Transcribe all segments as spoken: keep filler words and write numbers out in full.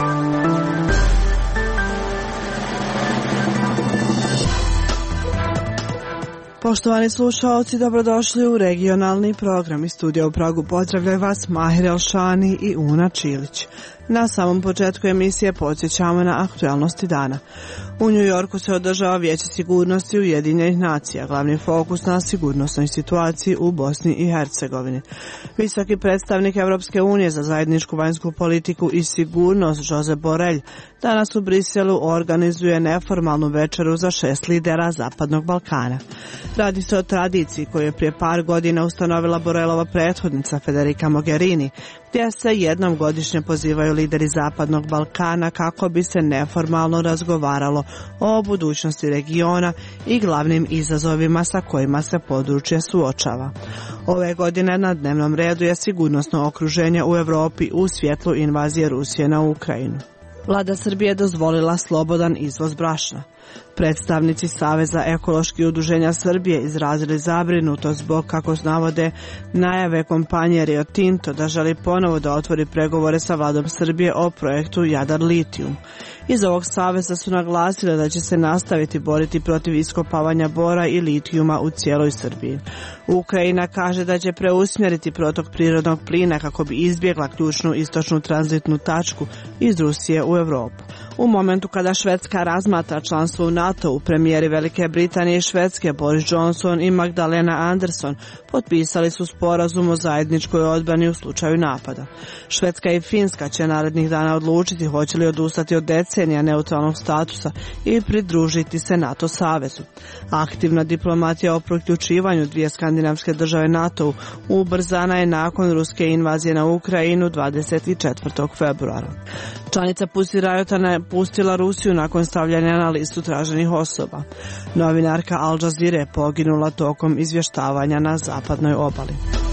Poštovani slušalci, dobrodošli u regionalni program. Iz studija u Pragu pozdravljaju vas Mahir Elšani i Una Čilić. Na samom početku emisije podsjećamo na aktualnosti dana. U New Yorku se održava Vijeće sigurnosti Ujedinjenih nacija, glavni fokus na sigurnosnoj situaciji u Bosni i Hercegovini. Visoki predstavnik Europske unije za zajedničku vanjsku politiku i sigurnost Josep Borrell danas u Briselu organizuje neformalnu večeru za šest lidera Zapadnog Balkana. Radi se o tradiciji koju je prije par godina ustanovila Borrellova prethodnica Federica Mogherini, gdje se jednom godišnje pozivaju lideri Zapadnog Balkana kako bi se neformalno razgovaralo o budućnosti regiona i glavnim izazovima sa kojima se područje suočava. Ove godine na dnevnom redu je sigurnosno okruženje u Europi u svjetlu invazije Rusije na Ukrajinu. Vlada Srbije dozvolila slobodan izvoz brašna. Predstavnici Saveza ekoloških udruženja Srbije izrazili zabrinutost zbog, kako navode, najave kompanije Rio Tinto da želi ponovo da otvori pregovore sa vladom Srbije o projektu Jadar Litijum. Iz ovog saveza su naglasili da će se nastaviti boriti protiv iskopavanja bora i litijuma u cijeloj Srbiji. Ukrajina kaže da će preusmjeriti protok prirodnog plina kako bi izbjegla ključnu istočnu tranzitnu tačku iz Rusije u Europu. U momentu kada Švedska razmatra članstvo u NATO-u, premijeri Velike Britanije i Švedske Boris Johnson i Magdalena Andersson potpisali su sporazum o zajedničkoj odbrani u slučaju napada. Švedska i Finska će narednih dana odlučiti hoće li odustati od decenija neutralnog statusa i pridružiti se NATO savezu. Aktivna diplomatija o priključivanju dvije skandinavske države NATO-u ubrzana je nakon ruske invazije na Ukrajinu dvadeset četvrtog februara. Članica Pussy Riota napustila Rusiju nakon stavljanja na listu traženih osoba. Novinarka Al Jazeera je poginula tokom izvještavanja na zapadnoj obali.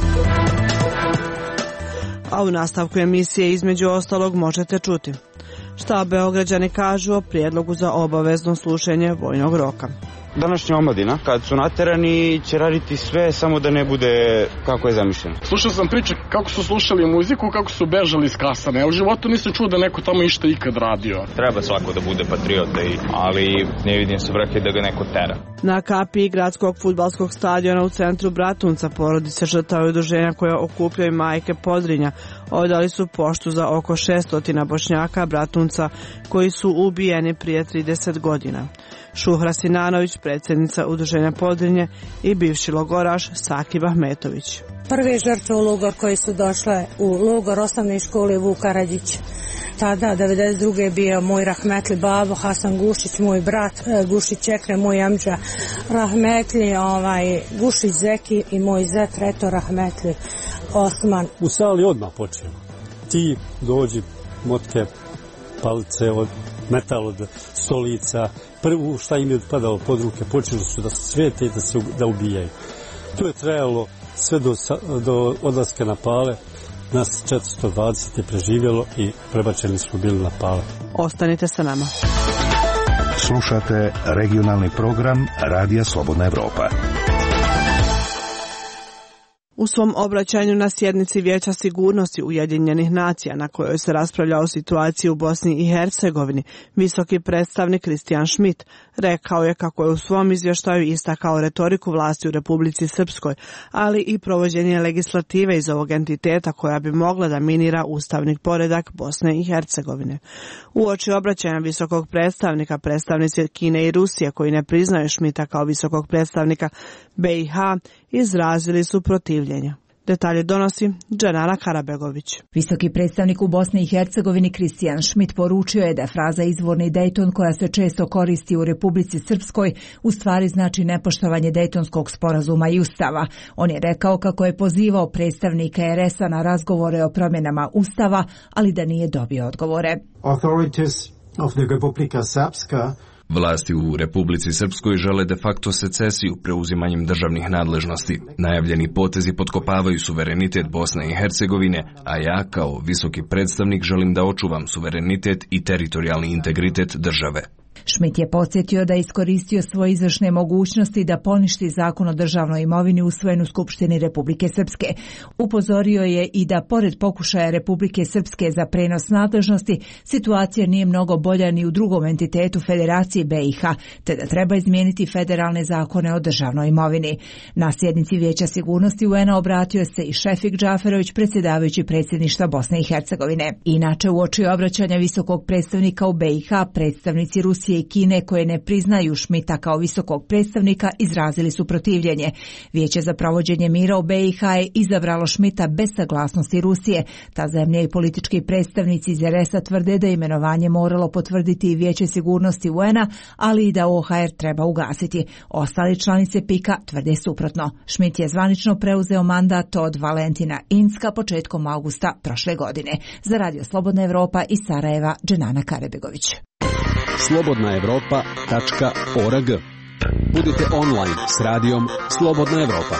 A u nastavku emisije između ostalog možete čuti šta Beograđani kažu o prijedlogu za obavezno slušenje vojnog roka. Današnja omladina, kad su naterani, će raditi sve samo da ne bude kako je zamišljeno. Slušao sam priče kako su slušali muziku, kako su bežali iz kasane. Ja u životu nisam čuo da neko tamo išta ikad radio. Treba svako da bude patriota, ali ne vidim se vrhe da ga neko tera. Na kapiji gradskog fudbalskog stadiona u centru Bratunca porodice žrtava i udruženja koje okupljaju majke Podrinja odali su poštu za oko šesto Bošnjaka Bratunca koji su ubijeni prije trideset godina. Šuhra Sinanović, predsjednica udruženja Podrinje, i bivši logoraš Sakib Ahmetović. Prve žrtve u logor koje su došle u logor osnovne škole Vuk Karadžić. Tada, devedeset druge je bio moj rahmetli babo Hasan Gušić, moj brat Gušić Ekrem, moj amdža rahmetli ovaj, Gušić Zeki i moj zet Reto rahmetli Osman. U sali odmah počeo. Ti dođi, motke, palice od metal od stolica, prvo šta im je padalo pod ruke, počeli su da se svete i da se da ubijaju. To je trajalo sve do, do odlaska na Pale. Nas četiristo dvadeset je preživjelo i prebačeni smo bili na Pale. Ostanite sa nama. Slušate regionalni program Radija Slobodna Evropa. U svom obraćanju na sjednici Vijeća sigurnosti Ujedinjenih nacija na kojoj se raspravlja o situaciji u Bosni i Hercegovini, visoki predstavnik Christian Schmidt rekao je kako je u svom izvještaju istakao retoriku vlasti u Republici Srpskoj, ali i provođenje legislative iz ovog entiteta koja bi mogla da minira ustavni poredak Bosne i Hercegovine. Uoči obraćanja visokog predstavnika, predstavnici Kine i Rusije koji ne priznaju Schmidta kao visokog predstavnika B i H izrazili su protivljenja. Detalje donosi Dženara Karabegović. Visoki predstavnik u Bosni i Hercegovini Christian Schmidt poručio je da fraza izvorni Dejton koja se često koristi u Republici Srpskoj u stvari znači nepoštovanje Dejtonskog sporazuma i ustava. On je rekao kako je pozivao predstavnike er es a na razgovore o promjenama ustava, ali da nije dobio odgovore. Authorities of the Republika Srpska Vlasti u Republici Srpskoj žele de facto secesiju preuzimanjem državnih nadležnosti. Najavljeni potezi potkopavaju suverenitet Bosne i Hercegovine, a ja kao visoki predstavnik želim da očuvam suverenitet i teritorijalni integritet države. Schmidt je podsjetio da je iskoristio svoje izvršne mogućnosti da poništi zakon o državnoj imovini usvojen u Skupštini Republike Srpske. Upozorio je i da pored pokušaja Republike Srpske za prenos nadležnosti, situacija nije mnogo bolja ni u drugom entitetu Federacije B i H, te da treba izmijeniti federalne zakone o državnoj imovini. Na sjednici Vijeća sigurnosti U N A obratio se i Šefik Džaferović, predsjedavajući predsjedništva Bosne i Hercegovine. Inače, uoči obraćanja visokog predstavnika u B i H, predstavnici Rusije i Kine koje ne priznaju Schmidta kao visokog predstavnika izrazili su protivljenje. Vijeće za provođenje mira u B i H je izabralo Schmidta bez saglasnosti Rusije. Ta zemlja i politički predstavnici iz R S-a tvrde da je imenovanje moralo potvrditi i Vijeće sigurnosti U N A, ali i da O H R treba ugasiti. Ostali članice P I K A tvrde suprotno. Schmidt je zvanično preuzeo mandat od Valentina Incka početkom augusta prošle godine. Za Radio Slobodna Evropa iz Sarajeva, Dženana Karebegović. slobodna evropa tačka org. Budite online s radijom Slobodna Evropa.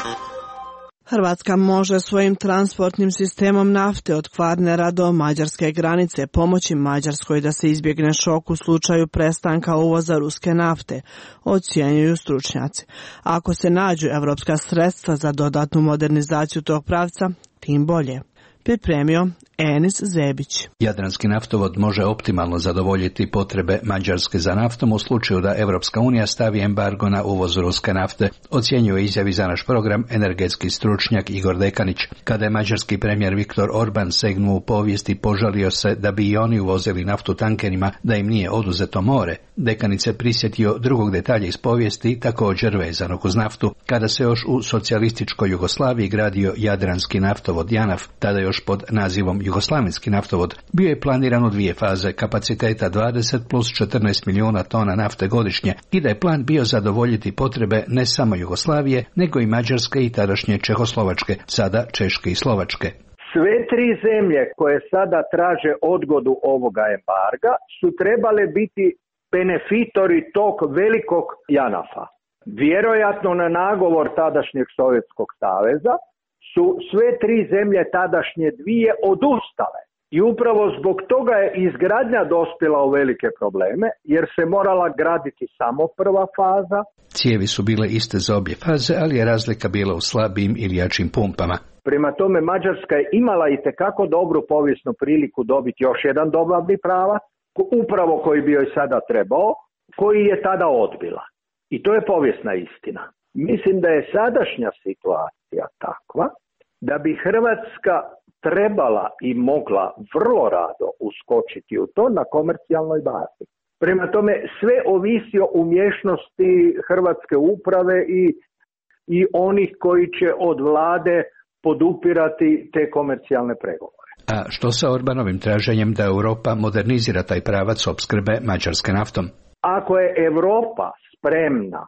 Hrvatska može svojim transportnim sistemom nafte od Kvarnera do mađarske granice pomoći Mađarskoj da se izbjegne šok u slučaju prestanka uvoza ruske nafte, ocjenjuju stručnjaci. Ako se nađu evropska sredstva za dodatnu modernizaciju tog pravca, tim bolje. Pripremio Enis Zebić. Jadranski naftovod može optimalno zadovoljiti potrebe Mađarske za naftom u slučaju da Evropska unija stavi embargo na uvoz ruske nafte, ocjenjuje izjavi za naš program energetski stručnjak Igor Dekanić. Kada je mađarski premijer Viktor Orban segnuo u povijesti i požalio se da bi i oni uvozili naftu tankerima, da im nije oduzeto more, Dekanić se prisjetio drugog detalja iz povijesti, također vezanog uz naftu, kada se još u socijalističkoj Jugoslaviji gradio Jadranski naftovod JANAF, tada još pod nazivom Jugoslavenski naftovod. Bio je planiran u dvije faze, kapaciteta dvadeset plus četrnaest milijuna tona nafte godišnje, i da je plan bio zadovoljiti potrebe ne samo Jugoslavije, nego i Mađarske i tadašnje Čehoslovačke, sada Češke i Slovačke. Sve tri zemlje koje sada traže odgodu ovoga embarga su trebale biti benefitori tog velikog JANAF-a. Vjerojatno na nagovor tadašnjeg Sovjetskog saveza su sve tri zemlje tadašnje dvije odustale. I upravo zbog toga je izgradnja dospjela u velike probleme, jer se morala graditi samo prva faza. Cijevi su bile iste za obje faze, ali je razlika bila u slabijim ili jačim pumpama. Prema tome Mađarska je imala itekako dobru povijesnu priliku dobiti još jedan dobavni pravac, upravo koji bi joj sada trebao, koji je tada odbila. I to je povijesna istina. Mislim da je sadašnja situacija takva da bi Hrvatska trebala i mogla vrlo rado uskočiti u to na komercijalnoj bazi. Prema tome sve ovisi o umješnosti hrvatske uprave i, i onih koji će od vlade podupirati te komercijalne pregovore. A što sa Orbanovim traženjem da Europa modernizira taj pravac opskrbe Mađarske naftom? Ako je Europa spremna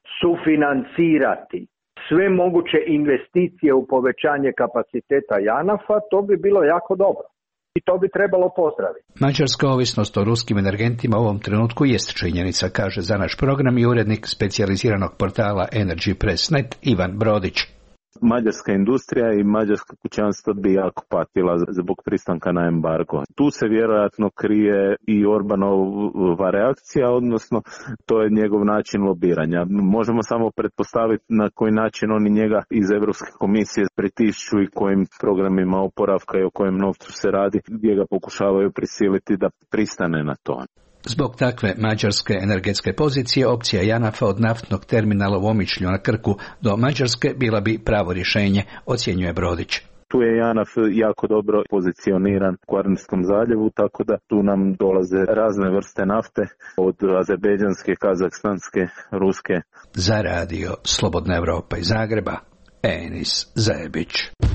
sufinancirati sve moguće investicije u povećanje kapaciteta JANAF-a, to bi bilo jako dobro. I to bi trebalo pozdraviti. Mađarska ovisnost o ruskim energentima u ovom trenutku jest činjenica, kaže za naš program i urednik specijaliziranog portala Energy Press Net Ivan Brodić. Mađarska industrija i mađarska kućanstva bi jako patila zbog pristanka na embargo. Tu se vjerojatno krije i Orbanova reakcija, odnosno to je njegov način lobiranja. Možemo samo pretpostaviti na koji način oni njega iz Europske komisije pritišću i kojim programima oporavka i o kojem novcu se radi, gdje ga pokušavaju prisiliti da pristane na to. Zbog takve mađarske energetske pozicije, opcija JANAF-a od naftnog terminala u Omišlju na Krku do Mađarske bila bi pravo rješenje, ocjenjuje Brodić. Tu je JANAF jako dobro pozicioniran u Kvarnerskom zaljevu, tako da tu nam dolaze razne vrste nafte, od azerbejdžanske, kazahstanske, ruske. Za radio Slobodna Evropa iz Zagreba, Enis Zebić.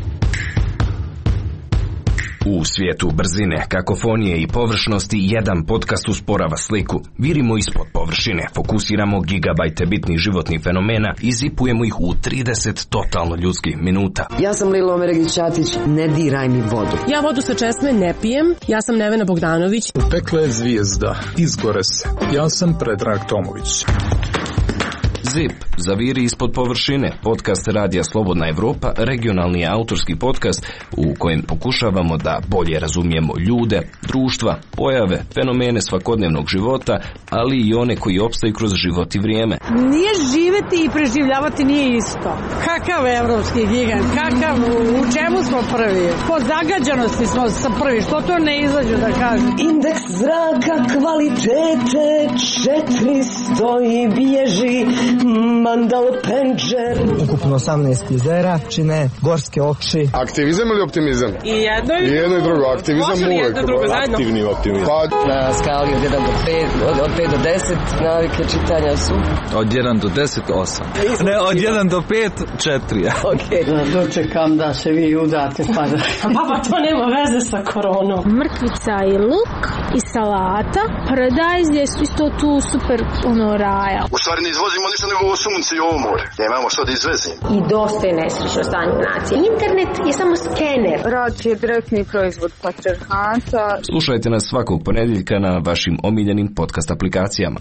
U svijetu brzine, kakofonije i površnosti jedan podcast usporava sliku. Virimo ispod površine, fokusiramo gigabajte bitnih životnih fenomena i zipujemo ih u trideset totalno ljudskih minuta. Ja sam Lilo Omeregić-Ćatić, ne diraj mi vodu. Ja vodu sa česme ne pijem, ja sam Nevena Bogdanović. Pekla je zvijezda, izgore se. Ja sam Predrag Tomović. Zip, zaviri ispod površine, podcast Radija Slobodna Evropa, regionalni autorski podcast u kojem pokušavamo da bolje razumijemo ljude, društva, pojave, fenomene svakodnevnog života, ali i one koji opstaju kroz život i vrijeme. Nije živeti i preživljavati nije isto. Kakav evropski gigant, kakav, u čemu smo prvi? Po zagađanosti smo sa prvi, što to ne izađu da kažem? Indeks zraka kvalitete četiristo i bježi Mandal Penđer. Ukupno osamnaest jezera čine gorske oči. Aktivizam ili optimizam? I jedno i, I jedno i drugo. Aktivizam uvek. Aktivni optimizam. Pa, na skali od jedan do pet, od, od pet do deset navike čitanja su. Od jedan do deset, osam. Ne, od jedan do pet, četiri. Okej. Okay. Dočekam da se vi udate pa da... Baba, to nema veze sa koronom. Mrkvica i luk i salata. Paradajz je isto tu super ono raja. U stvari ne izvozimo ništa nego ovo sunce i ovo more. Nemamo što da izvezimo. I dosta je nesrećno stanje nacije. Internet je samo skener. Rad je direktni proizvod patrijarhata. Slušajte nas svakog ponedjeljka na vašim omiljenim podcast aplikacijama.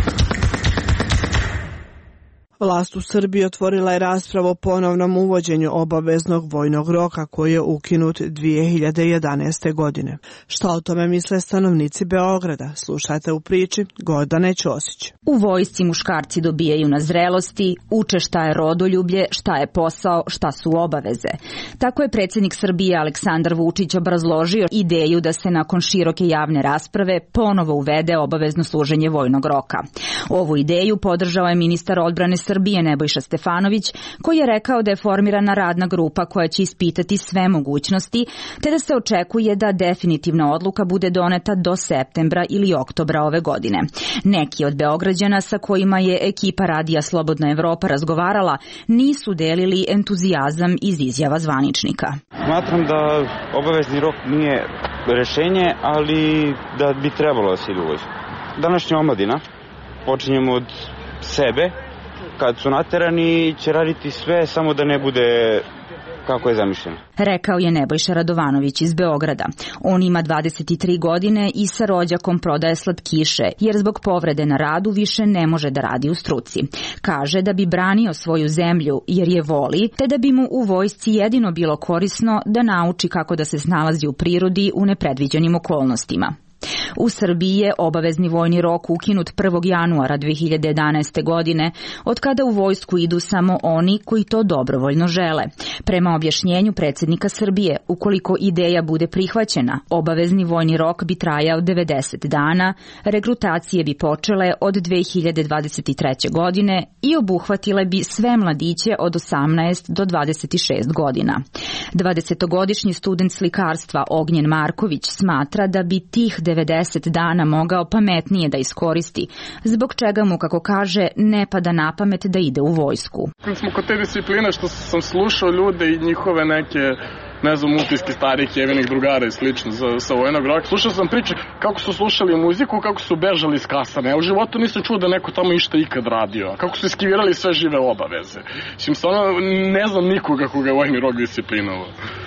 Vlast u Srbiji otvorila je raspravu o ponovnom uvođenju obaveznog vojnog roka koji je ukinut dvije hiljade jedanaeste. godine. Šta o tome misle stanovnici Beograda? Slušajte u priči Gordane Ćosić. U vojsci muškarci dobijaju na zrelosti, uče šta je rodoljublje, šta je posao, šta su obaveze. Tako je predsjednik Srbije Aleksandar Vučić obrazložio ideju da se nakon široke javne rasprave ponovo uvede obavezno služenje vojnog roka. Ovu ideju podržao je ministar odbrane Srbije Nebojša Stefanović, koji je rekao da je formirana radna grupa koja će ispitati sve mogućnosti, te da se očekuje da definitivna odluka bude doneta do septembra ili oktobra ove godine. Neki od Beograđana sa kojima je ekipa Radija Slobodna Evropa razgovarala nisu delili entuzijazam iz izjava zvaničnika. Smatram da obavezni rok nije rešenje, ali da bi trebalo da se ide u vojsku. Današnja omladina, počinjemo od sebe, kad su naterani će raditi sve samo da ne bude kako je zamišljeno. Rekao je Nebojša Radovanović iz Beograda. On ima dvadeset tri godine i sa rođakom prodaje slatkiše, jer zbog povrede na radu više ne može da radi u struci. Kaže da bi branio svoju zemlju jer je voli, te da bi mu u vojsci jedino bilo korisno da nauči kako da se snalazi u prirodi u nepredviđenim okolnostima. U Srbiji je obavezni vojni rok ukinut prvog januara dve hiljade jedanaeste. godine, od kada u vojsku idu samo oni koji to dobrovoljno žele. Prema objašnjenju predsjednika Srbije, ukoliko ideja bude prihvaćena, obavezni vojni rok bi trajao devedeset dana, regrutacije bi počele od dve hiljade dvadeset treće. godine i obuhvatile bi sve mladiće od osamnaest do dvadeset šest godina. dvadesetogodišnji student slikarstva Ognjen Marković smatra da bi tih devedeset dana mogao pametnije da iskoristi, zbog čega mu, kako kaže, ne pada na pamet da ide u vojsku. Kad smo kod te discipline što sam slušao ljude i njihove neke, ne znam, utiske starih jevenih drugara i slično za, sa vojnog roka, slušao sam priče kako su slušali muziku, kako su bežali iz kasarne. Ja u životu nisam čuo da neko tamo išta ikad radio. Kako su iskivirali sve žive obaveze. Mislim, stvarno ne znam nikoga koga je vojni rok disciplinovao.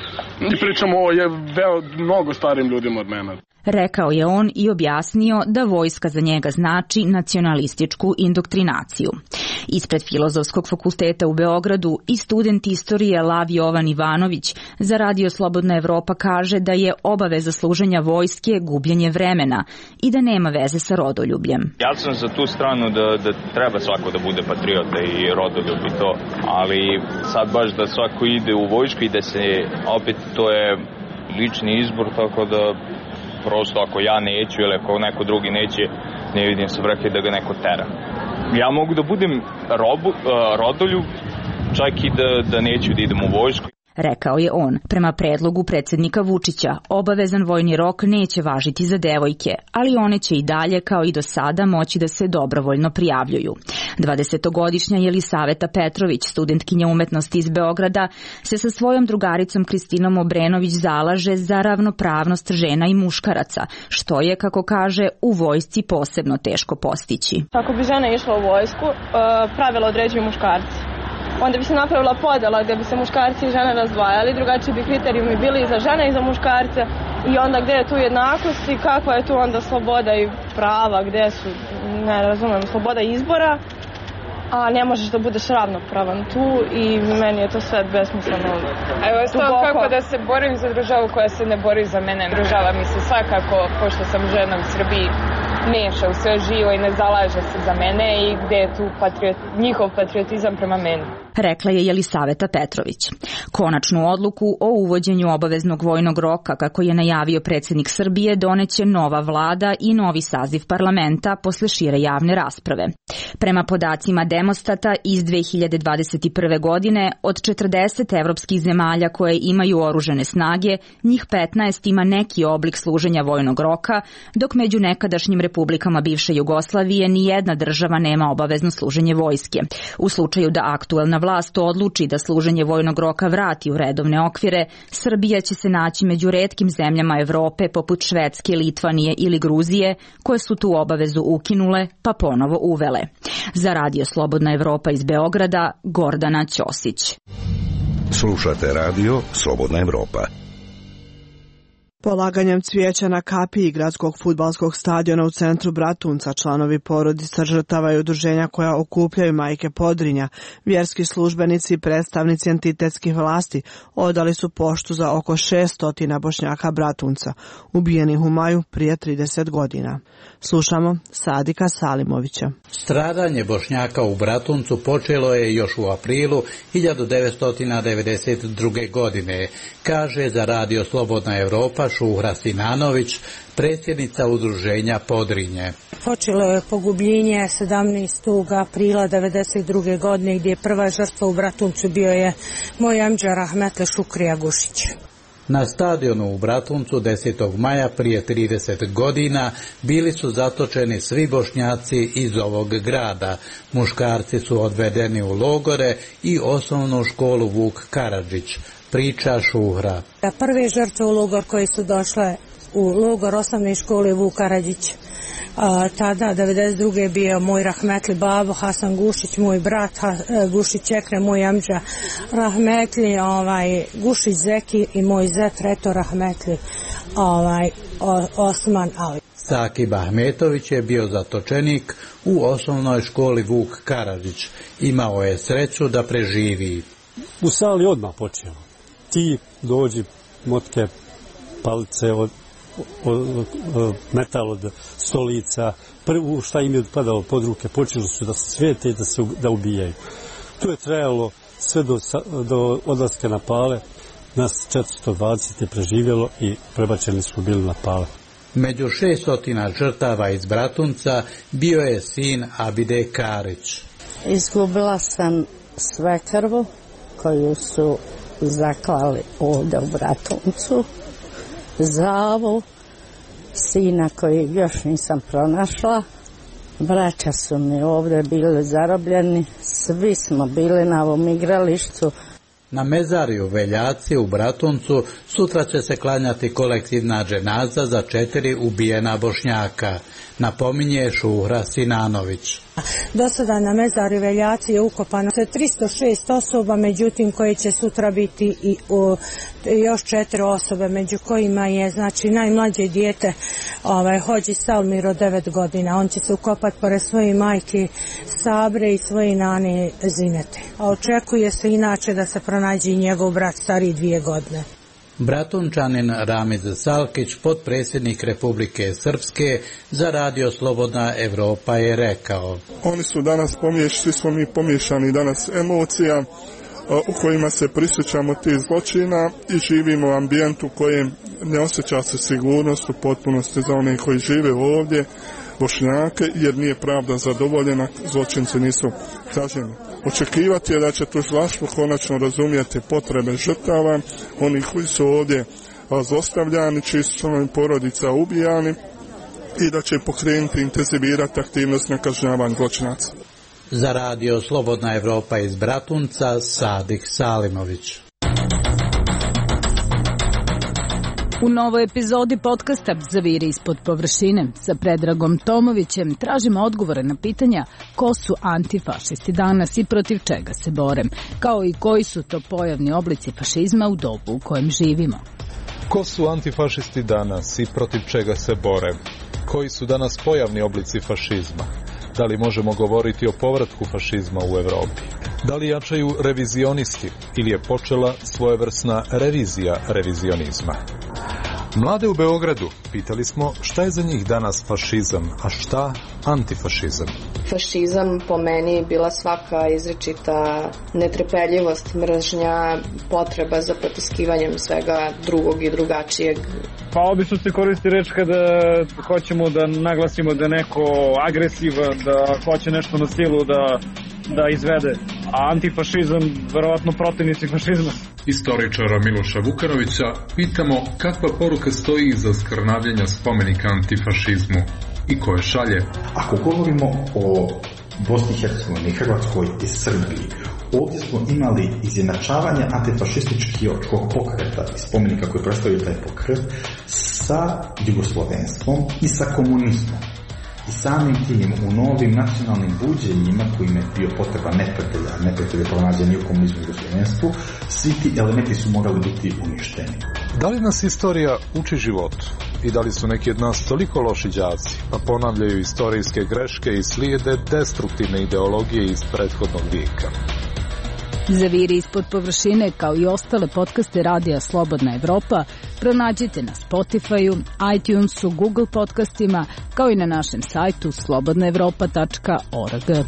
I pričamo o je veo mnogo starim ljudima od mene. Rekao je on i objasnio da vojska za njega znači nacionalističku indoktrinaciju. Ispred Filozofskog fakulteta u Beogradu i student istorije Lav Jovan Ivanović za Radio Slobodna Evropa kaže da je obaveza služenja vojske gubljenje vremena i da nema veze sa rodoljubljem. Ja sam za tu stranu da, da treba svako da bude patriota i rodoljub i to, ali sad baš da svako ide u vojsku i da se opet to je lični izbor, tako da prosto ako ja neću ili ako neko drugi neće, ne vidim se vrhe da ga neko tera. Ja mogu da budem robu, uh, rodoljub, čak i da, da neću da idem u vojsku. Rekao je on. Prema predlogu predsjednika Vučića, obavezan vojni rok neće važiti za devojke, ali one će i dalje, kao i do sada, moći da se dobrovoljno prijavljuju. dvadesetogodišnja Jelisaveta Petrović, studentkinja umetnosti iz Beograda, se sa svojom drugaricom Kristinom Obrenović zalaže za ravnopravnost žena i muškaraca, što je, kako kaže, u vojsci posebno teško postići. Ako bi žena išla u vojsku, pravila određuju muškarci. Onda bi se napravila podela gdje bi se muškarci i žene razdvajali, drugačiji bi kriterijumi bili i za žene i za muškarce i onda gdje je tu jednakost i kakva je tu onda sloboda i prava, gdje su, ne razumem, sloboda izbora a ne možeš da budeš ravnopravan tu i meni je to sve besmisleno. Evo, stavno kako da se borim za državu koja se ne bori za mene. Država mi se svakako, pošto sam žena u Srbiji, meša u sve živo i ne zalaže se za mene i gde je tu patriot, njihov patriotizam prema meni. Rekla je Jelisaveta Petrović. Konačnu odluku o uvođenju obaveznog vojnog roka, kako je najavio predsjednik Srbije, doneće nova vlada i novi saziv parlamenta posle šire javne rasprave. Prema podacima Demostata iz dve hiljade dvadeset prve. godine, od četrdeset evropskih zemalja koje imaju oružane snage, njih petnaest ima neki oblik služenja vojnog roka, dok među nekadašnjim republikama bivše Jugoslavije ni jedna država nema obavezno služenje vojske. U slučaju da aktuelna vlast odluči da služenje vojnog roka vrati u redovne okvire, Srbija će se naći među retkim zemljama Evrope poput Švedske, Litvanije ili Gruzije, koje su tu obavezu ukinule pa ponovo uvele. Za Radio Slobodna Evropa iz Beograda, Gordana Ćosić. Slušate Radio Slobodna Evropa. Polaganjem cvijeća na kapiji gradskog fudbalskog stadiona u centru Bratunca članovi porodica žrtava i udruženja koja okupljaju majke Podrinja, vjerski službenici i predstavnici entitetskih vlasti odali su poštu za oko šesto Bošnjaka Bratunca, ubijenih u maju prije trideset godina. Slušamo Sadika Salimovića. Stradanje Bošnjaka u Bratuncu počelo je još u aprilu hiljadu devetsto devedeset druge. godine, kaže za Radio Slobodna Evropa Šuhra Sinanović, predsjednica udruženja Podrinje. Počelo je pogubljenje sedamnaestog aprila devedeset druge. godine gdje je prva žrtva u Bratuncu bio je moj amdža Rahmetle Šukrija Gušić. Na stadionu u Bratuncu desetog maja prije trideset godina bili su zatočeni svi Bošnjaci iz ovog grada. Muškarci su odvedeni u logore i osnovnu školu Vuk Karadžić, priča Šuhra. Prve žrtve u logor koje su došle u logor osnovne škole Vuk Karadžić, a, tada devedeset druge. je bio moj Rahmetli babo Hasan Gušić, moj brat ha, Gušić Ekre, moj amdža Rahmetli ovaj, Gušić Zeki i moj zet Reto Rahmetli ovaj, o, Osman Ali. Sakib Ahmetović je bio zatočenik u osnovnoj školi Vuk Karadžić. Imao je sreću da preživi. U sali odmah počeo. Ti dođi, motke, palice od Od, od, metal od stolica, prvo šta im je padalo pod ruke, počeli su da se svete i da se da ubijaju. To je trajalo sve do, do odlaska na Pale, nas četiristo dvadeset je preživjelo i prebačeni su bili na Pale. Među šestotina žrtava iz Bratunca bio je sin Abide Karić. Izgubila sam svekrvu koju su zaklali ovdje u Bratuncu, Zavu, sina koji još nisam pronašla, braća su mi ovdje bili zarobljeni, svi smo bili na ovom igralištu. Na mezariju Veljaci u Bratuncu sutra će se klanjati kolektivna dženaza za četiri ubijena Bošnjaka, napominje Šuhra Sinanović. Do sada na mezarju Veljaci je ukopano tristo šest osoba, međutim koje će sutra biti i u, još četiri osobe, među kojima je znači najmlađe dijete ovaj, Hođi Salmir od devet godina. On će se ukopati pored svoje majke Sabre i svoje nane Zinete. A očekuje se inače da se pronađe i njegov brat stariji dvije godine. Bratunčanin Ramiz Salkić, potpredsjednik Republike Srpske, za Radio Slobodna Evropa je rekao: Oni su danas pomiješani, svi smo mi pomiješani danas emocija u kojima se prisjećamo tih zločina i živimo u ambijentu kojem ne osjeća se sigurnost u potpunosti za one koji žive ovdje, Bošnjake, jer nije pravda zadovoljena, zločinci nisu kažnjeni. Očekivati je da će tužilaštvo konačno razumijeti potrebe žrtava, onih koji su ovdje zlostavljani, čiji su članovi porodica ubijani, i da će pokrenuti, intenzivirati aktivnost na kažnjavanju zločinaca. Za Radio Slobodna Evropa iz Bratunca, Sadik Salimović. U novoj epizodi podcasta Zaviri ispod površine sa Predragom Tomovićem tražimo odgovore na pitanja ko su antifašisti danas i protiv čega se bore, kao i koji su to pojavni oblici fašizma u dobu u kojem živimo. Ko su antifašisti danas i protiv čega se bore? Koji su danas pojavni oblici fašizma? Da li možemo govoriti o povratku fašizma u Evropi? Da li jačaju revizionisti ili je počela svojevrsna revizija revizionizma? Mlade u Beogradu pitali smo šta je za njih danas fašizam, a šta antifašizam. Fašizam po meni bila svaka izričita netrpeljivost, mržnja, potreba za potiskivanjem svega drugog i drugačijeg. Pa obično se koristi reč kada hoćemo da naglasimo da je neko agresivan, da hoće nešto na silu da, da izvede. A antifašizam, verovatno protivnici fašizma. Istoričara Miloša Vukanovića pitamo kakva poruka stoji iza skrnavljenja spomenika antifašizmu i koje šalje. Ako govorimo o Bosni i Hercegovini, Hrvatskoj i Srbiji, ovdje smo imali izjednačavanje antifašističkog pokreta i spomenika koji predstavljaju taj pokret sa jugoslovenstvom i sa komunizmom. I samim tim u novim nacionalnim buđenjima kojim je bio potreba neprijatelja, neprijatelja pronađeni u komunizmu i jugoslovenstvu, svi ti elementi su morali biti uništeni. Da li nas istorija uči životu? I da li su neki od nas toliko loši đaci, pa ponavljaju istorijske greške i slijede destruktivne ideologije iz prethodnog vijeka? Zaviri ispod površine, kao i ostale podcaste radija Slobodna Evropa, pronađite na Spotify-u, iTunesu, Google podcastima, kao i na našem sajtu slobodna evropa tačka org.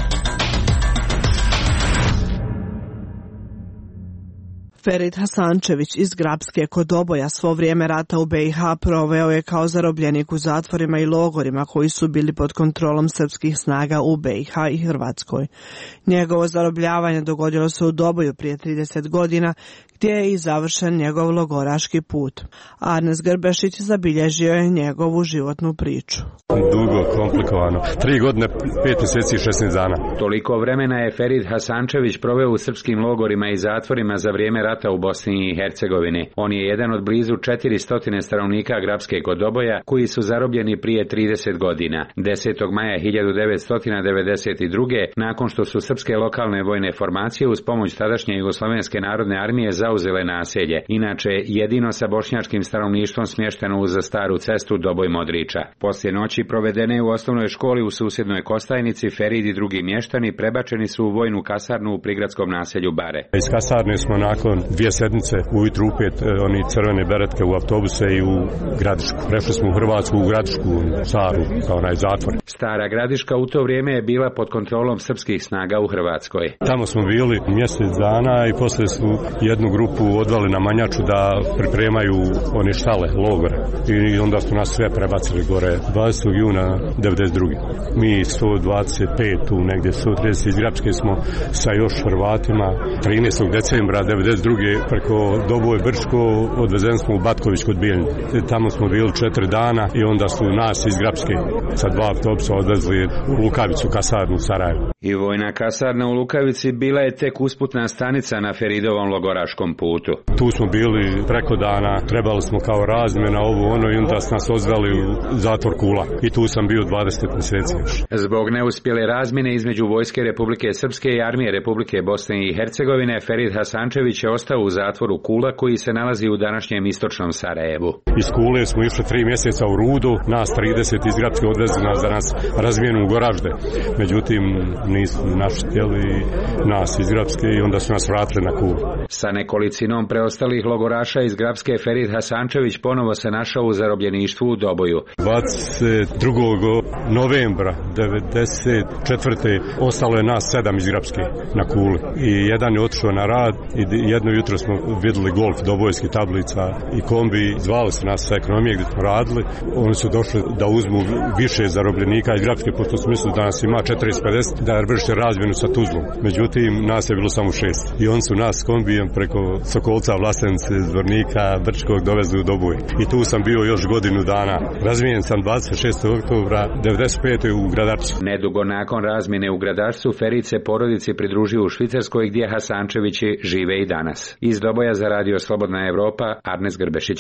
Ferid Hasančević iz Grabske kod Doboja svo vrijeme rata u be i ha proveo je kao zarobljenik u zatvorima i logorima koji su bili pod kontrolom srpskih snaga u be i ha i Hrvatskoj. Njegovo zarobljavanje dogodilo se u Doboju prije trideset godina, gdje je i završen njegov logoraški put. Arnes Grbešić zabilježio je njegovu životnu priču. Dugo, komplikovano. Tri godine, pet mjeseci i šesnaest dana. Toliko vremena je Ferid Hasančević proveo u srpskim logorima i zatvorima za vrijeme rata u Bosni i Hercegovini. On je jedan od blizu četiristo stanovnika Grabske kod Doboja koji su zarobljeni prije trideset godina. desetog maja hiljadu devetsto devedeset druge. nakon što su srpske lokalne vojne formacije uz pomoć tadašnje Jugoslovenske narodne armije zauzele naselje, inače jedino sa bošnjačkim stanovništvom smješteno uz staru cestu Doboj-Modriča. Poslije noći provedene u osnovnoj školi u susjednoj Kostajnici, Ferid i drugi mještani prebačeni su u vojnu kasarnu u prigradskom naselju Bare. Iz kasarne smo nakon dvije sedmice ujutru upet oni crvene beretke u autobuse i u Gradišku. Prešli smo u Hrvatsku, u Gradišku, staru, kao onaj zatvor. Stara Gradiška u to vrijeme je bila pod kontrolom srpskih snaga u Hrvatskoj. Tamo smo bili mjesec dana i poslije su jednu grupu odvali na Manjaču da pripremaju one štale, logore. I onda su nas sve prebacili gore dvadesetog juna devedeset druge. Mi sto dvadeset pet tu negdje, sto trideset iz Grabske smo sa još Hrvatima. trinaestog decembra devedeset druge preko Doboj Brčko odvezen smo u Batković kod Bijeljne. Tamo smo bili četiri dana i onda su nas iz Grabske sa dva autobusa odvezli u Lukavicu, kasarnu u Sarajevu. I vojna kasarna u Lukavici bila je tek usputna stanica na Feridovom logoraškom putu. Tu smo bili preko dana, trebali smo kao razmjena ovo ono i onda su nas odveli u zatvor Kula. I tu sam bio dvadeset mjeseci još. Zbog neuspjele razmjene između Vojske Republike Srpske i Armije Republike Bosne i Hercegovine, Ferid Hasančević je ostao u zatvoru Kula koji se nalazi u današnjem istočnom Sarajevu. Iz Kule smo išli tri mjeseca u Rudu, nas trideset iz Grabske odvezli nas da nas razmijenu u Goražde. Međutim, nisu naši htjeli nas iz Grabske i onda su nas vratili na Kulu. Sa nekolicinom preostalih logoraša iz Grabske Ferid Hasančević ponovo se našao u zarobljeništvu u Doboju. dvadeset drugog novembra devedeset četvrte ostalo je nas sedam iz Grabske na Kuli. I jedan je otišao na rad i jedno jutro smo vidjeli golf dobojskih tablica i kombi. Zvali su nas sa ekonomije gdje smo radili. Oni su došli da uzmu više zarobljenika iz Grabske, pošto su mislili da nas ima četrdeset pedeset, da vrše razmjenu sa Tuzlom. Međutim, nas je bilo samo šest. I oni su nas kombijem preko Sokolca, Vlasenice, Zvornika, Brčkog dovezli u Doboj. I tu sam bio još godinu dana. Razmijenjen sam dvadeset šestog oktobra devedeset pete u Gradarcu. Nedugo nakon razmjene u Gradarcu, Ferid se porodici pridružio u Švicarskoj gdje Hasančevići žive i danas. Iz Doboja za Radio Slobodna Evropa, Arnes Grbešić.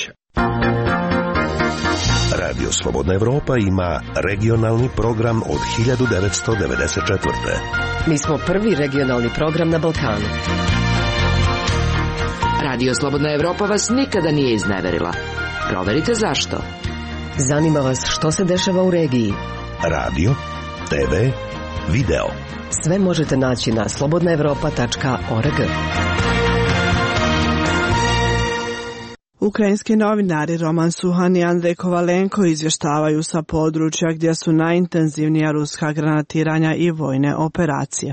Radio Slobodna Evropa ima regionalni program od hiljadu devetsto devedeset četvrte. Mi smo prvi regionalni program na Balkanu. Radio Slobodna Evropa vas nikada nije izneverila. Proverite zašto. Zanima vas što se dešava u regiji. Radio te ve, video. Sve možete naći na slobodna evropa tačka org. Ukrajinski novinari Roman Suhan i Andrej Kovalenko izvještavaju sa područja gdje su najintenzivnija ruska granatiranja i vojne operacije.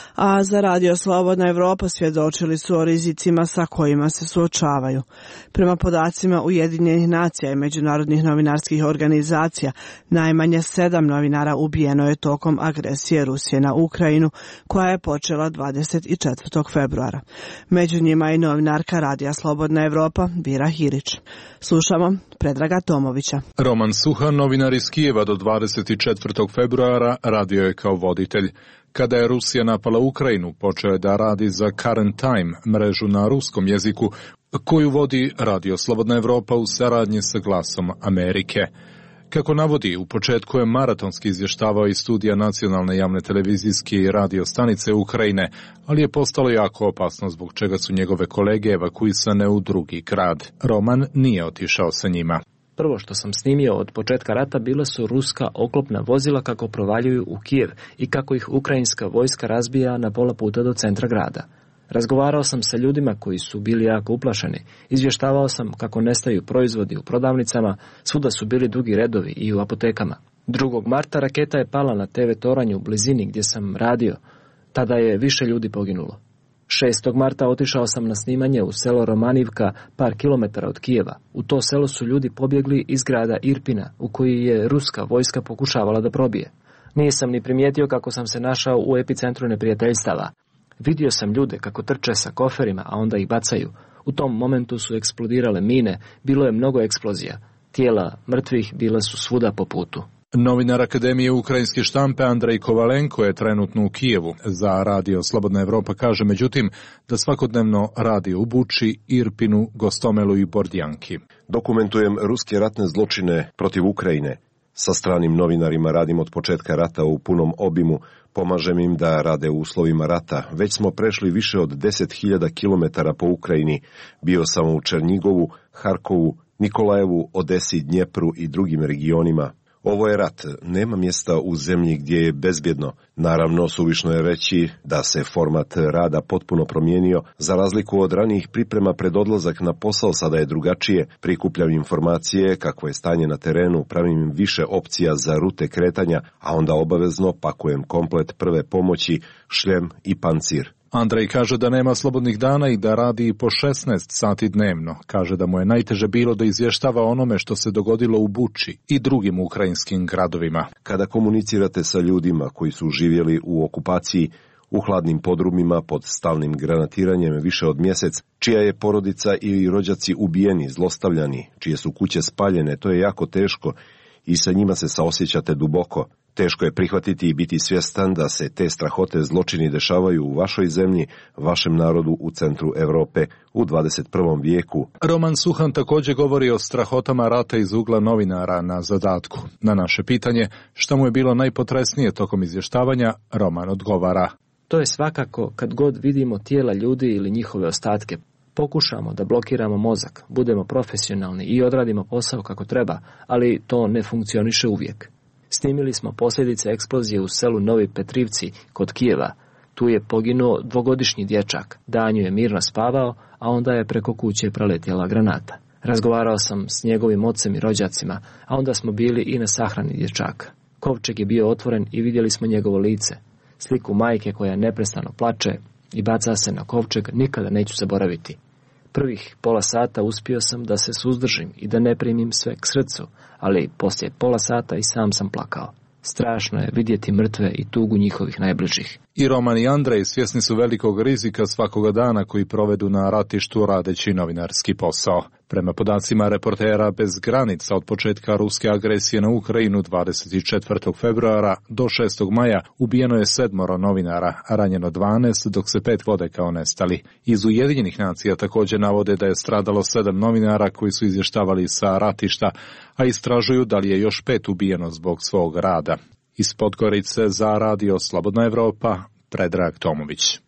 A za Radio Slobodna Evropa svjedočili su o rizicima sa kojima se suočavaju. Prema podacima Ujedinjenih nacija i međunarodnih novinarskih organizacija, najmanje sedam novinara ubijeno je tokom agresije Rusije na Ukrajinu, koja je počela dvadeset četvrtog februara. Među njima i novinarka Radija Slobodna Evropa Vira Hirić. Slušamo Predraga Tomovića. Roman Suhan, novinar iz Kijeva, do dvadeset četvrtog februara radio je kao voditelj. Kada je Rusija napala Ukrajinu, počeo je da radi za Current Time, mrežu na ruskom jeziku, koju vodi Radio Slobodna Evropa u saradnji sa Glasom Amerike. Kako navodi, u početku je maratonski izvještavao iz studija nacionalne javne televizijske i radio stanice Ukrajine, ali je postalo jako opasno, zbog čega su njegove kolege evakuisane u drugi grad. Roman nije otišao sa njima. Prvo što sam snimio od početka rata bila su ruska oklopna vozila kako provaljuju u Kijev i kako ih ukrajinska vojska razbija na pola puta do centra grada. Razgovarao sam sa ljudima koji su bili jako uplašeni. Izvještavao sam kako nestaju proizvodi u prodavnicama, svuda su bili dugi redovi i u apotekama. drugog marta raketa je pala na te ve toranj u blizini gdje sam radio. Tada je više ljudi poginulo. šestog marta otišao sam na snimanje u selo Romanivka, par kilometara od Kijeva. U to selo su ljudi pobjegli iz grada Irpina, u koji je ruska vojska pokušavala da probije. Nisam ni primijetio kako sam se našao u epicentru neprijateljstava. Vidio sam ljude kako trče sa koferima, a onda ih bacaju. U tom momentu su eksplodirale mine, bilo je mnogo eksplozija. Tijela mrtvih bila su svuda po putu. Novinar Akademije ukrajinske štampe Andrej Kovalenko je trenutno u Kijevu. Za Radio Slobodna Evropa kaže međutim da svakodnevno radi u Buči, Irpinu, Gostomelu i Bordjanki. Dokumentujem ruske ratne zločine protiv Ukrajine. Sa stranim novinarima radim od početka rata u punom obimu, pomažem im da rade u uslovima rata. Već smo prešli više od deset hiljada kilometara po Ukrajini. Bio sam u Černjigovu, Harkovu, Nikolajevu, Odesi, Dnjepru i drugim regionima. Ovo je rat, nema mjesta u zemlji gdje je bezbjedno. Naravno, suvišno je reći da se format rada potpuno promijenio. Za razliku od ranijih priprema pred odlazak na posao, sada je drugačije. Prikupljam informacije, kakvo je stanje na terenu, pravim im više opcija za rute kretanja, a onda obavezno pakujem komplet prve pomoći, šljem i pancir. Andrej kaže da nema slobodnih dana i da radi po šesnaest sati dnevno. Kaže da mu je najteže bilo da izvještava onome što se dogodilo u Buči i drugim ukrajinskim gradovima. Kada komunicirate sa ljudima koji su živjeli u okupaciji, u hladnim podrumima pod stalnim granatiranjem više od mjesec, čija je porodica ili rođaci ubijeni, zlostavljani, čije su kuće spaljene, to je jako teško i sa njima se saosjećate duboko. Teško je prihvatiti i biti svjestan da se te strahote zločini dešavaju u vašoj zemlji, vašem narodu u centru Europe u dvadeset prvom vijeku. Roman Suhan također govori o strahotama rata iz ugla novinara na zadatku. Na naše pitanje šta mu je bilo najpotresnije tokom izvještavanja, Roman odgovara. To je svakako kad god vidimo tijela ljudi ili njihove ostatke. Pokušamo da blokiramo mozak, budemo profesionalni i odradimo posao kako treba, ali to ne funkcioniše uvijek. Snimili smo posljedice eksplozije u selu Novi Petrivci kod Kijeva. Tu je poginuo dvogodišnji dječak. Danju je mirno spavao, a onda je preko kuće preletjela granata. Razgovarao sam s njegovim ocem i rođacima, a onda smo bili i na sahrani dječaka. Kovčeg je bio otvoren i vidjeli smo njegovo lice. Sliku majke koja neprestano plače i baca se na kovčeg nikada neću zaboraviti. Prvih pola sata uspio sam da se suzdržim i da ne primim sve k srcu, ali poslije pola sata i sam sam plakao. Strašno je vidjeti mrtve i tugu njihovih najbližih. I Roman i Andrej svjesni su velikog rizika svakoga dana koji provedu na ratištu radeći novinarski posao. Prema podacima Reportera bez granica, od početka ruske agresije na Ukrajinu dvadeset četvrtog februara do šestog maja ubijeno je sedmoro novinara, a ranjeno dvanaest, dok se pet vode kao nestali. Iz Ujedinjenih nacija također navode da je stradalo sedam novinara koji su izvještavali sa ratišta, a istražuju da li je još pet ubijeno zbog svog rada. Iz Podgorice za Radio Slobodna Evropa, Predrag Tomović.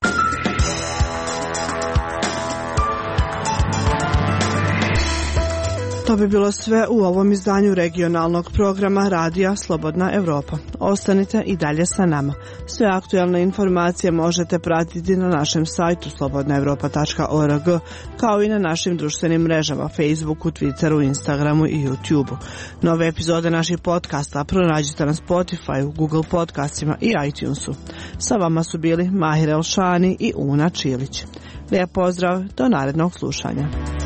To bi bilo sve u ovom izdanju regionalnog programa Radija Slobodna Evropa. Ostanite i dalje sa nama. Sve aktuelne informacije možete pratiti na našem sajtu slobodna evropa tačka org, kao i na našim društvenim mrežama Facebooku, Twitteru, Instagramu i YouTubeu. Nove epizode naših podcasta pronađite na Spotify, Google podcastima i iTunesu. Sa vama su bili Mahir Elšani i Una Čilić. Lijep pozdrav, do narednog slušanja.